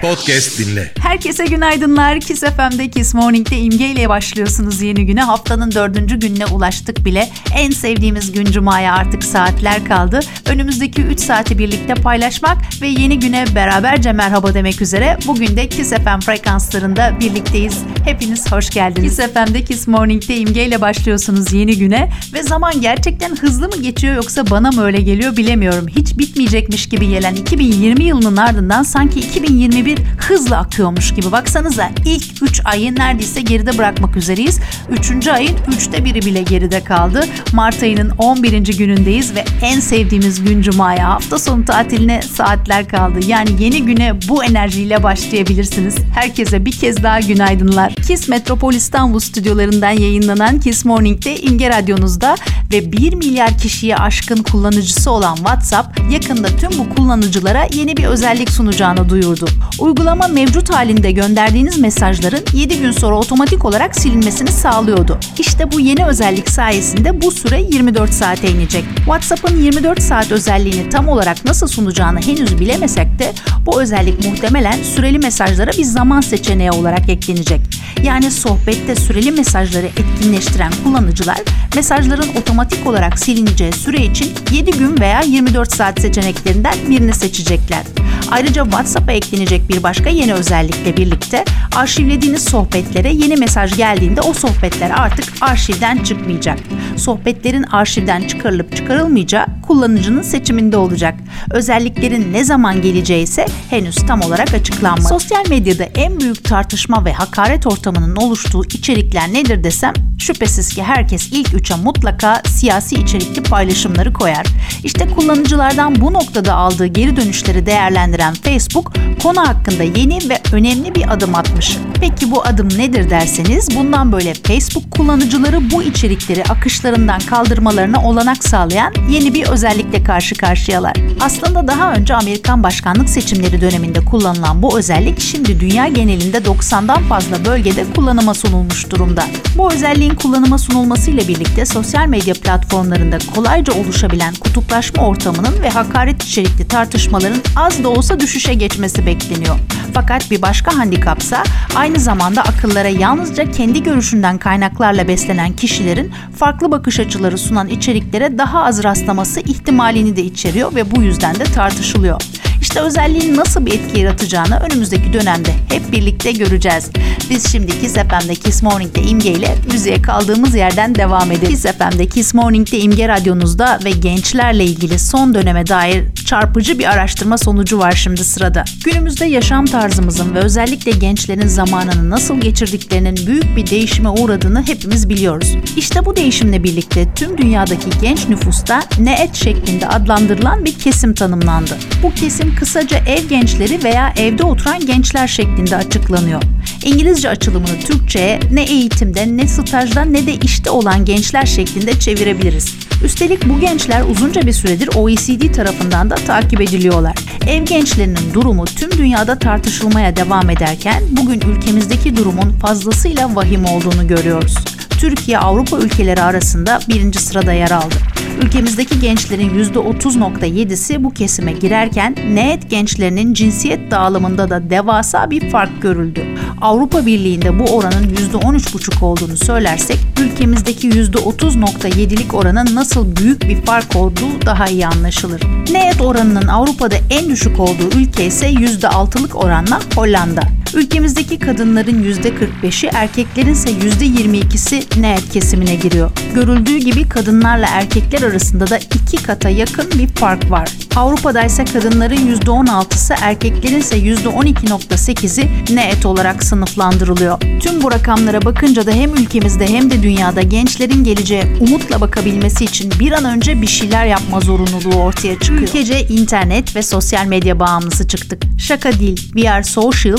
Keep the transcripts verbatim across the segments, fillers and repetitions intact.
Podcast dinle. Herkese günaydınlar. Kiss F M'de Kiss Morning'de İmge ile başlıyorsunuz yeni güne. Haftanın dördüncü gününe ulaştık bile. En sevdiğimiz gün Cuma'ya artık saatler kaldı. Önümüzdeki üç saati birlikte paylaşmak ve yeni güne beraberce merhaba demek üzere. Bugün de Kiss F M frekanslarında birlikteyiz. Hepiniz hoş geldiniz. Kiss F M'de Kiss Morning'de İmge ile başlıyorsunuz yeni güne. Ve zaman gerçekten hızlı mı geçiyor yoksa bana mı öyle geliyor bilemiyorum. Hiç bitmeyecekmiş gibi gelen iki bin yirmi yılının ardından sanki iki bin yirmi bir hızla akıyormuş gibi. Baksanıza ilk üç ayı neredeyse geride bırakmak üzereyiz. üçüncü ayın üçte biri bile geride kaldı. Mart ayının on birinci günündeyiz ve en sevdiğimiz gün Cuma'ya, hafta sonu tatiline saatler kaldı. Yani yeni güne bu enerjiyle başlayabilirsiniz. Herkese bir kez daha günaydınlar. Kiss Metropol İstanbul stüdyolarından yayınlanan Kiss Morning'de İmge Radyonuzda ve bir milyar kişiye aşkın kullanıcısı olan WhatsApp yakında tüm bu kullanıcılara yeni bir özellik sunacağını duyurdu. Uygulama mevcut halinde gönderdiğiniz mesajların yedi gün sonra otomatik olarak silinmesini sağlıyordu. İşte bu yeni özellik sayesinde bu süre yirmi dört saate inecek. WhatsApp'ın yirmi dört saat özelliğini tam olarak nasıl sunacağını henüz bilemesek de bu özellik muhtemelen süreli mesajlara bir zaman seçeneği olarak eklenecek. Yani sohbette süreli mesajları etkinleştiren kullanıcılar mesajların otomatik olarak silineceği süre için yedi gün veya yirmi dört saat seçeneklerinden birini seçecekler. Ayrıca WhatsApp'a eklenecek bir başka yeni özellikle birlikte arşivlediğiniz sohbetlere yeni mesaj geldiğinde o sohbetler artık arşivden çıkmayacak. Sohbetlerin arşivden çıkarılıp çıkarılmayacağı kullanıcının seçiminde olacak. Özelliklerin ne zaman geleceği ise henüz tam olarak açıklanmadı. Sosyal medyada en büyük tartışma ve hakaret ortamının oluştuğu içerikler nedir desem şüphesiz ki herkes ilk üçe mutlaka siyasi içerikli paylaşımları koyar. İşte kullanıcılardan bu noktada aldığı geri dönüşleri değerlendiren Facebook konu hakkında yeni ve önemli bir adım atmış. Peki bu adım nedir derseniz bundan böyle Facebook kullanıcıları bu içerikleri akışlarından kaldırmalarına olanak sağlayan yeni bir özellikle karşı karşıyalar. Aslında daha önce Amerikan başkanlık seçimleri döneminde kullanılan bu özellik şimdi dünya genelinde doksandan fazla bölgede kullanıma sunulmuş durumda. Bu özelliğin kullanıma sunulmasıyla birlikte sosyal medya platformlarında kolayca oluşabilen kutuplaşma ortamının ve hakaret içerikli tartışmaların az da olsa düşüşe geçmesi bekleniyor. Fakat bir başka handikapsa aynı zamanda akıllara yalnızca kendi görüşünden kaynaklarla beslenen kişilerin farklı bakış açıları sunan içeriklere daha az rastlaması ihtimalini de içeriyor ve bu yüzden de tartışılıyor. İşte özelliğin nasıl bir etki yaratacağını önümüzdeki dönemde hep birlikte göreceğiz. Biz şimdi Kiss F M'de Kiss Morning'de İmge ile müziğe kaldığımız yerden devam edelim. Kiss F M'de Kiss Morning'de İmge Radyonuzda ve gençlerle ilgili son döneme dair çarpıcı bir araştırma sonucu var şimdi sırada. Günümüzde yaşam tarzımızın ve özellikle gençlerin zamanını nasıl geçirdiklerinin büyük bir değişime uğradığını hepimiz biliyoruz. İşte bu değişimle birlikte tüm dünyadaki genç nüfusta Neet şeklinde adlandırılan bir kesim tanımlandı. Bu kesim kısaca ev gençleri veya evde oturan gençler şeklinde açıklanıyor. İngilizce açılımını Türkçe'ye ne eğitimde, ne stajda, ne de işte olan gençler şeklinde çevirebiliriz. Üstelik bu gençler uzunca bir süredir O E C D tarafından da takip ediliyorlar. Ev gençlerinin durumu tüm dünyada tartışılmaya devam ederken bugün ülkemizdeki durumun fazlasıyla vahim olduğunu görüyoruz. Türkiye Avrupa ülkeleri arasında birinci sırada yer aldı. Ülkemizdeki gençlerin yüzde otuz virgül yedisi bu kesime girerken Neet gençlerinin cinsiyet dağılımında da devasa bir fark görüldü. Avrupa Birliği'nde bu oranın yüzde on üç virgül beş olduğunu söylersek ülkemizdeki yüzde otuz virgül yedilik oranın nasıl büyük bir fark olduğu daha iyi anlaşılır. Neet oranının Avrupa'da en düşük olduğu ülke ise yüzde altılık oranla Hollanda. Ülkemizdeki kadınların yüzde kırk beşi, erkeklerin ise yüzde yirmi ikisi Neet kesimine giriyor. Görüldüğü gibi kadınlarla erkekler arasında da iki kata yakın bir fark var. Avrupa'da ise kadınların yüzde on altısı, erkeklerin ise yüzde on iki virgül sekizi Neet olarak sınıflandırılıyor. Tüm bu rakamlara bakınca da hem ülkemizde hem de dünyada gençlerin geleceğe umutla bakabilmesi için bir an önce bir şeyler yapma zorunluluğu ortaya çıkıyor. Ülkece internet ve sosyal medya bağımlısı çıktık. Şaka değil, We Are Social tüm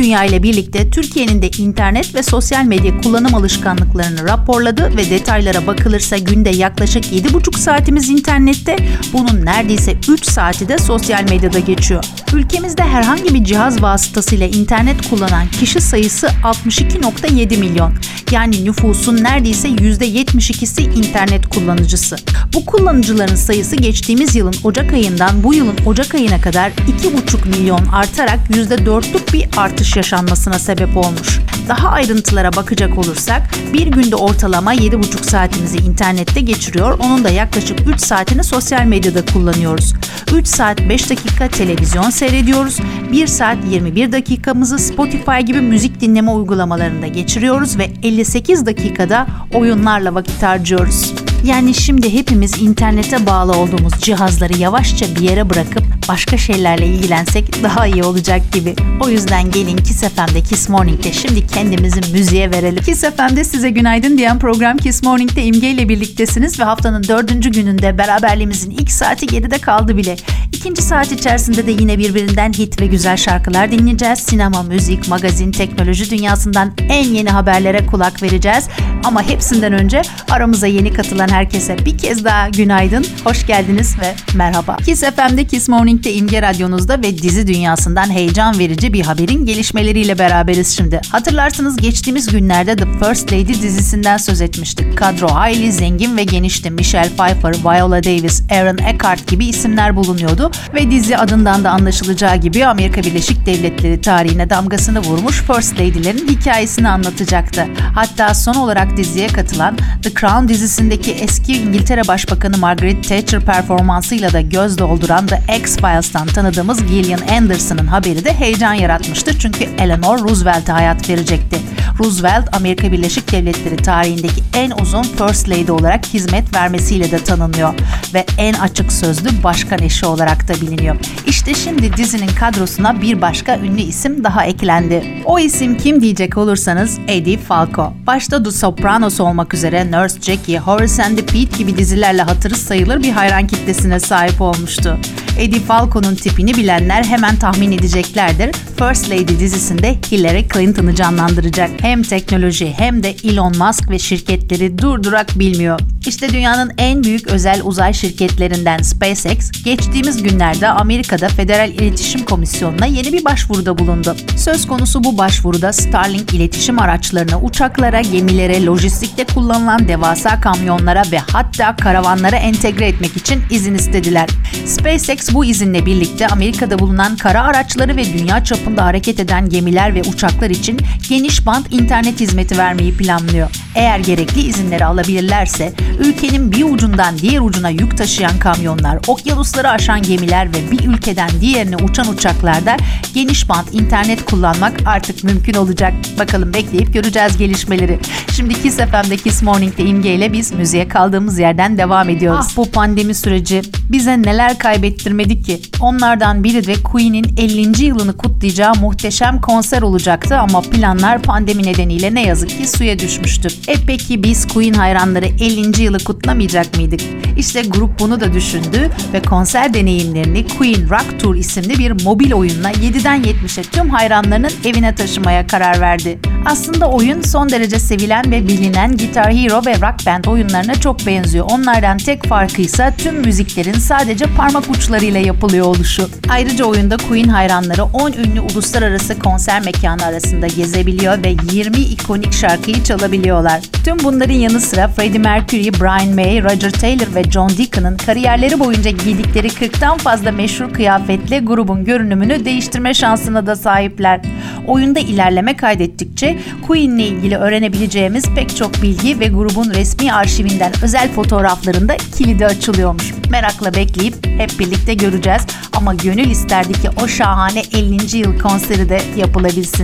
dünya ile birlikte Türkiye'nin de internet ve sosyal medya kullanım alışkanlıklarını raporladı ve detaylara bakılırsa günde yaklaşık yedi buçuk saatimiz internette, bunun neredeyse üç saati de sosyal medyada geçiyor. Ülkemizde herhangi bir cihaz vasıtasıyla internet kullanan kişi sayısı altmış iki virgül yedi milyon. Yani nüfusun neredeyse yüzde yetmiş ikisi internet kullanıcısı. Bu kullanıcıların sayısı geçtiğimiz yılın Ocak ayından bu yılın Ocak ayına kadar iki buçuk milyon artarak yüzde dörtlük bir artış yaşanmasına sebep olmuş. Daha ayrıntılara bakacak olursak bir günde ortalama yedi buçuk saatimizi internette geçiriyor, onun da yaklaşık üç saatini sosyal medyada kullanıyoruz. üç saat beş dakika televizyon seyrediyoruz, bir saat yirmi bir dakikamızı Spotify gibi müzik dinleme uygulamalarında geçiriyoruz ve elli sekiz dakikada oyunlarla vakit harcıyoruz. Yani şimdi hepimiz internete bağlı olduğumuz cihazları yavaşça bir yere bırakıp başka şeylerle ilgilensek daha iyi olacak gibi. O yüzden gelin Kiss F M'de Kiss Morning'de şimdi kendimizi müziğe verelim. Kiss F M'de size günaydın diyen program Kiss Morning'de İmge ile birliktesiniz ve haftanın dördüncü gününde beraberliğimizin ilk saati geride kaldı bile. İkinci saat içerisinde de yine birbirinden hit ve güzel şarkılar dinleyeceğiz. Sinema, müzik, magazin, teknoloji dünyasından en yeni haberlere kulak vereceğiz. Ama hepsinden önce aramıza yeni katılan herkese bir kez daha günaydın, hoş geldiniz ve merhaba. Kiss F M'de Kiss Morning'de İmge Radyonuzda ve dizi dünyasından heyecan verici bir haberin gelişmeleriyle beraberiz şimdi. Hatırlarsınız geçtiğimiz günlerde The First Lady dizisinden söz etmiştik. Kadro hayli zengin ve genişti. Michelle Pfeiffer, Viola Davis, Aaron Eckhart gibi isimler bulunuyordu ve dizi adından da anlaşılacağı gibi Amerika Birleşik Devletleri tarihine damgasını vurmuş First Lady'lerin hikayesini anlatacaktı. Hatta son olarak diziye katılan The Crown dizisindeki eski İngiltere Başbakanı Margaret Thatcher performansıyla da göz dolduran The X-Files'tan tanıdığımız Gillian Anderson'ın haberi de heyecan yaratmıştı çünkü Eleanor Roosevelt'e hayat verecekti. Roosevelt, Amerika Birleşik Devletleri tarihindeki en uzun First Lady olarak hizmet vermesiyle de tanınıyor ve en açık sözlü başkan eşi olarak da biliniyor. İşte şimdi dizinin kadrosuna bir başka ünlü isim daha eklendi. O isim kim diyecek olursanız Eddie Falco. Başta The Sopranos olmak üzere Nurse Jackie, Horace and the Pete gibi dizilerle hatırı sayılır bir hayran kitlesine sahip olmuştu. Eddie Falco'nun tipini bilenler hemen tahmin edeceklerdir. First Lady dizisinde Hillary Clinton'ı canlandıracak. Hem teknoloji hem de Elon Musk ve şirketleri durdurak bilmiyor. İşte dünyanın en büyük özel uzay şirketlerinden SpaceX, geçtiğimiz günlerde Amerika'da Federal İletişim Komisyonu'na yeni bir başvuruda bulundu. Söz konusu bu başvuruda Starlink iletişim araçlarına, uçaklara, gemilere, lojistikte kullanılan devasa kamyonlara ve hatta karavanlara entegre etmek için izin istediler. SpaceX bu izinle birlikte Amerika'da bulunan kara araçları ve dünya çapında hareket eden gemiler ve uçaklar için geniş bant internet hizmeti vermeyi planlıyor. Eğer gerekli izinleri alabilirlerse ülkenin bir ucundan diğer ucuna yük taşıyan kamyonlar, okyanusları aşan gemiler ve bir ülkeden diğerine uçan uçaklarda geniş bant internet kullanmak artık mümkün olacak. Bakalım bekleyip göreceğiz gelişmeleri. Şimdi Kiss F M'de Kiss Morning'de İmge ile biz müziğe kaldığımız yerden devam ediyoruz. Ah, bu pandemi süreci bize neler kaybettirmedi ki? Onlardan biri de Queen'in ellinci yılını kutlayacağı muhteşem konser olacaktı ama planlar pandemi nedeniyle ne yazık ki suya düşmüştü. E peki biz Queen hayranları ellinci yılı kutlamayacak mıydık? İşte grup bunu da düşündü ve konser deneyimlerini Queen Rock Tour isimli bir mobil oyunla yediden yetmişe tüm hayranlarının evine taşımaya karar verdi. Aslında oyun son derece sevilen ve bilinen Guitar Hero ve Rock Band oyunlarına çok benziyor. Onlardan tek farkı ise tüm müziklerin sadece parmak uçlarıyla yapılıyor oluşu. Ayrıca oyunda Queen hayranları on ünlü uluslararası konser mekanı arasında gezebiliyor ve yirmi ikonik şarkıyı çalabiliyorlar. Tüm bunların yanı sıra Freddie Mercury, Brian May, Roger Taylor ve John Deacon'ın kariyerleri boyunca giydikleri kırktan fazla meşhur kıyafetle grubun görünümünü değiştirme şansına da sahipler. Oyunda ilerleme kaydettikçe Queen'le ilgili öğrenebileceğimiz pek çok bilgi ve grubun resmi arşivinden özel fotoğraflarında kilidi açılıyormuş. Merakla bekleyip hep birlikte göreceğiz ama gönül isterdi ki o şahane ellinci yıl konseri de yapılabilsin.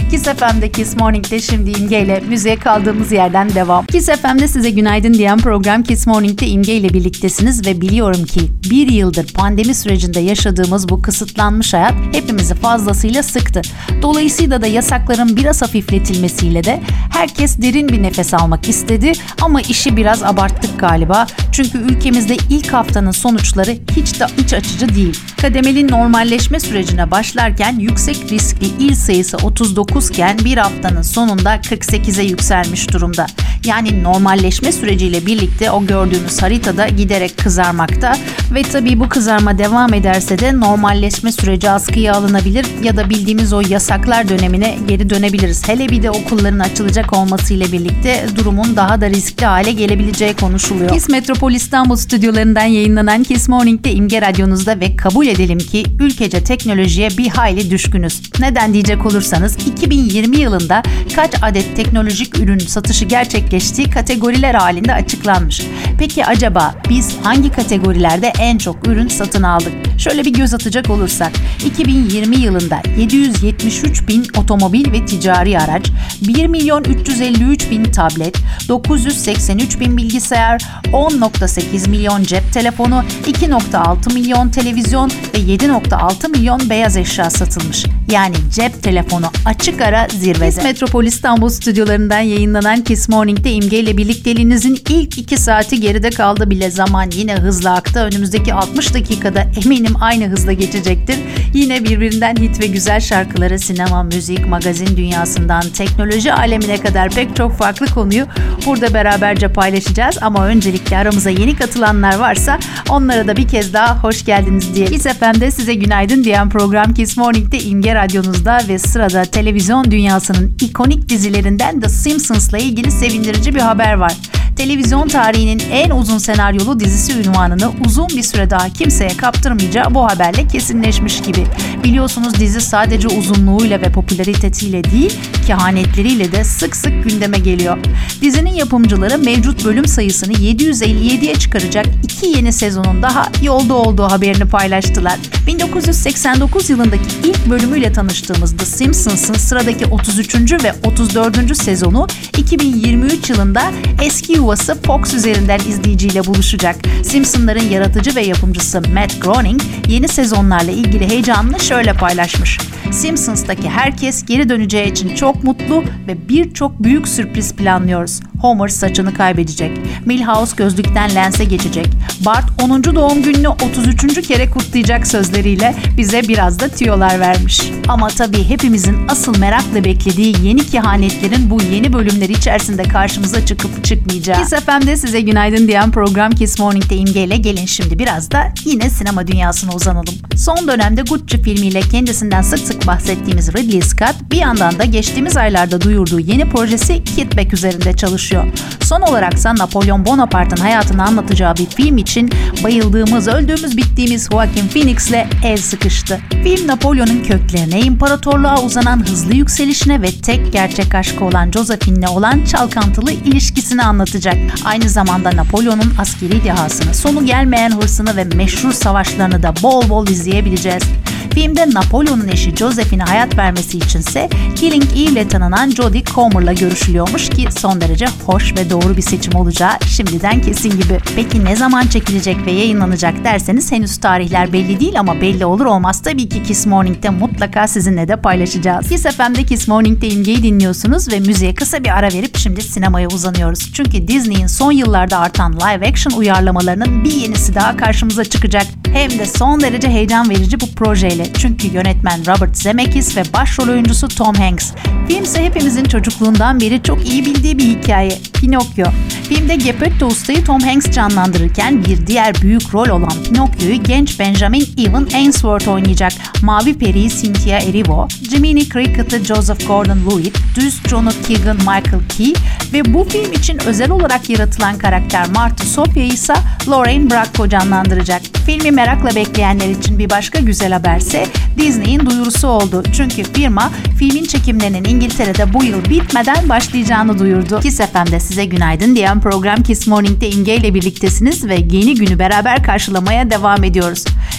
Kiss F M'de Kiss Morning'de şimdi İmge ile müziğe kaldığımız yerden devam. Kiss F M'de size günaydın diyen program Kiss Morning'de İmge ile birliktesiniz ve biliyorum ki bir yıldır pandemi sürecinde yaşadığımız bu kısıtlanmış hayat hepimizi fazlasıyla sıktı. Dolayısıyla da yasakların biraz hafifletilmesiyle de herkes derin bir nefes almak istedi ama işi biraz abarttık galiba. Çünkü ülkemizde ilk haftanın sonuçları hiç de iç açıcı değil. Kademeli normalleşme sürecine başlarken yüksek riskli il sayısı otuz dokuz iken bir haftanın sonunda kırk sekize yükselmiş durumda. Yani normalleşme süreciyle birlikte o gördüğünüz haritada giderek kızarmakta ve tabii bu kızarma devam ederse de normalleşme süreci askıya alınabilir ya da bildiğimiz o yasaklar dönemine geri dönebiliriz. Hele bir de okulların açılacak olmasıyla birlikte durumun daha da riskli hale gelebileceği konuşuluyor. Kiss Metropol İstanbul stüdyolarından yayınlanan Kiss Morning'de İmge Radyonuzda ve kabul edelim ki ülkece teknolojiye bir hayli düşkünüz. Neden diyecek olursanız iki bin yirmi yılında kaç adet teknolojik ürün satışı gerçekleştiği kategoriler halinde açıklanmış. Peki acaba biz hangi kategorilerde en çok ürün satın aldık? Şöyle bir göz atacak olursak iki bin yirmi yılında yedi yüz yetmiş üç bin otomobil ve ticari araç, bir milyon üç yüz elli üç bin tablet, dokuz yüz seksen üç bin bilgisayar, on virgül sekiz milyon cep telefonu, iki virgül altı milyon televizyon ve yedi virgül altı milyon beyaz eşya satılmış. Yani cep telefonu açık ara zirvede. Kiss Metropol İstanbul stüdyolarından yayınlanan Kiss Morning'de İmge ile birlikteliğinizin ilk iki saati geride kaldı bile. Zaman yine hızla aktı. Önümüzdeki altmış dakikada eminim aynı hızla geçecektir. Yine birbirinden hit ve güzel şarkıları sinema, müzik, magazin dünyasından teknoloji alemine kadar pek çok farklı konuyu burada beraberce paylaşacağız. Ama öncelikle aramıza yeni katılanlar varsa onlara da bir kez daha hoş geldiniz diye. Kiss F M'de size günaydın diyen program Kiss Morning'de İmge Radyonuzda ve sırada televizyon dünyasının ikonik dizilerinden The Simpsons'la ilgili sevindirici bir haber var. Televizyon tarihinin en uzun senaryolu dizisi unvanını uzun bir süre daha kimseye kaptırmayacağı bu haberle kesinleşmiş gibi. Biliyorsunuz dizi sadece uzunluğuyla ve popülaritesiyle değil, kehanetleriyle de sık sık gündeme geliyor. Dizinin yapımcıları mevcut bölüm sayısını yedi yüz elli yediye çıkaracak iki yeni sezonun daha yolda olduğu haberini paylaştılar. bin dokuz yüz seksen dokuz yılındaki ilk bölümüyle tanıştığımız The Simpsons'ın sıradaki otuz üçüncü ve otuz dördüncü sezonu iki bin yirmi üç yılında eski yuvası Fox üzerinden izleyiciyle buluşacak. Simpsonların yaratıcı ve yapımcısı Matt Groening yeni sezonlarla ilgili heyecanını şöyle paylaşmış. Simpsons'taki herkes geri döneceği için çok mutlu ve birçok büyük sürpriz planlıyoruz. Homer saçını kaybedecek. Milhouse gözlükten lense geçecek. Bart onuncu doğum gününü otuz üçüncü kere kutlayacak sözleriyle bize biraz da tüyolar vermiş. Ama tabii hepimizin asıl merakla beklediği yeni kehanetlerin bu yeni bölümleri içerisinde karşımıza çıkıp çıkmayacağı. Kiss F M'de size günaydın diyen program Kiss Morning'de İmge ile gelin şimdi biraz da yine sinema dünyasına uzanalım. Son dönemde Gucci filmiyle kendisinden sık sık bahsettiğimiz Ridley Scott bir yandan da geçtiğimiz aylarda duyurduğu yeni projesi Kid Back üzerinde çalışıyor. Son olaraksa Napolyon Bonaparte'ın hayatını anlatacağı bir film için bayıldığımız, öldüğümüz, bittiğimiz Joaquin Phoenix'le el sıkıştı. Film Napolyon'un köklerine, imparatorluğa uzanan hızlı yükselişine ve tek gerçek aşkı olan Josephine'le olan çalkantılı ilişkisini anlatacak. Aynı zamanda Napolyon'un askeri dehasını, sonu gelmeyen hırsını ve meşhur savaşlarını da bol bol izleyebileceğiz. Filmde Napolyon'un eşi Josephine'e hayat vermesi içinse Killing Eve ile tanınan Jodie Comer'la görüşülüyormuş ki son derece hoş ve doğru bir seçim olacağı şimdiden kesin gibi. Peki ne zaman çekilecek ve yayınlanacak derseniz henüz tarihler belli değil ama belli olur olmaz tabii ki Kiss Morning'de mutlaka sizinle de paylaşacağız. Kiss F M'de Kiss Morning'de İmge'yi dinliyorsunuz ve müziğe kısa bir ara verip şimdi sinemaya uzanıyoruz. Çünkü Disney'in son yıllarda artan live action uyarlamalarının bir yenisi daha karşımıza çıkacak. Hem de son derece heyecan verici bu projeyle. Çünkü yönetmen Robert Zemeckis ve başrol oyuncusu Tom Hanks. Film ise hepimizin çocukluğundan beri çok iyi bildiği bir hikaye. Pinokyo. Filmde Geppetto Usta'yı Tom Hanks canlandırırken bir diğer büyük rol olan Pinokyo'yu genç Benjamin Evan Ainsworth oynayacak. Mavi Peri'yi Cynthia Erivo, Jiminy Cricket'ı Joseph Gordon-Levitt, Düz John'u Keegan Michael Key ve bu film için özel olarak yaratılan karakter Martha Sophia'yı ise Lorraine Bracco canlandıracak. Filmi merakla bekleyenler için bir başka güzel haberse Disney'in duyurusu oldu. Çünkü firma filmin çekimlerinin İngiltere'de bu yıl bitmeden başlayacağını duyurdu. Kiss F M'de size günaydın diyen program Kiss Morning'de İmge ile birliktesiniz ve yeni günü beraber karşılamaya devam ediyoruz.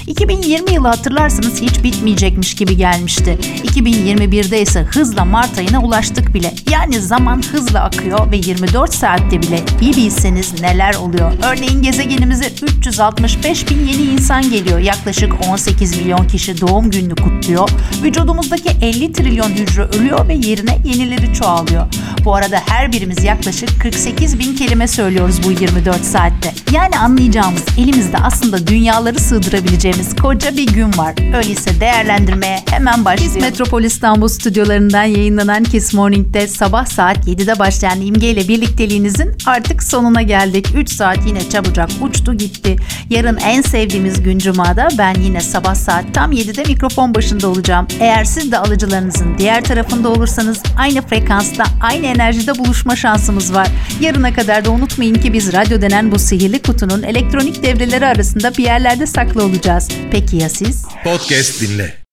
iki bin yirmi yılı hatırlarsanız hiç bitmeyecekmiş gibi gelmişti. iki bin yirmi birde ise hızla Mart ayına ulaştık bile. Yani zaman hızla akıyor ve yirmi dört saatte bile bir bilseniz neler oluyor. Örneğin gezegenimize üç yüz altmış beş bin yeni insan geliyor. Yaklaşık on sekiz milyon kişi doğum gününü kutluyor. Vücudumuzdaki elli trilyon hücre ölüyor ve yerine yenileri çoğalıyor. Bu arada her birimiz yaklaşık kırk sekiz bin kelime söylüyoruz bu yirmi dört saatte. Yani anlayacağımız, elimizde aslında dünyaları sığdırabileceğimiz koca bir gün var. Öyleyse değerlendirmeye hemen başlayalım. Biz Metropol İstanbul stüdyolarından yayınlanan Kiss Morning'de sabah saat yedide başlayan İmge ile birlikteliğinizin artık sonuna geldik. üç saat yine çabucak uçtu gitti. Yarın en sevdiğimiz gün Cuma'da ben yine sabah saat tam yedide mikrofon başında olacağım. Eğer siz de alıcılarınızın diğer tarafında olursanız aynı frekansta, aynı enerjide buluşma şansımız var. Yarına kadar da unutmayın ki biz radyo denen bu sihirli kutunun elektronik devreleri arasında bir yerlerde saklı olacağız. Peki ya siz? Podcast dinle.